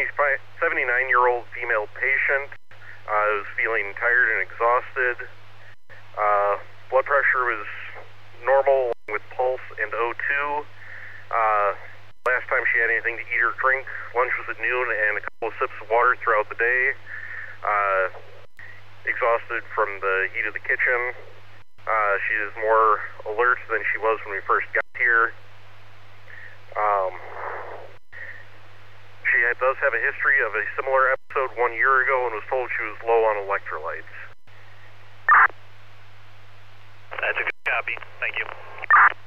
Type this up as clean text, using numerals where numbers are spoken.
79-year-old female patient was feeling tired and exhausted. Blood pressure was normal with pulse and O2. Last time she had anything to eat or drink, lunch was at noon and a couple of sips of water throughout the day. Exhausted from the heat of the kitchen. She is more alert than she was when we first got here. She does have a history of a similar episode 1 year ago and was told she was low on electrolytes. That's a good copy. Thank you.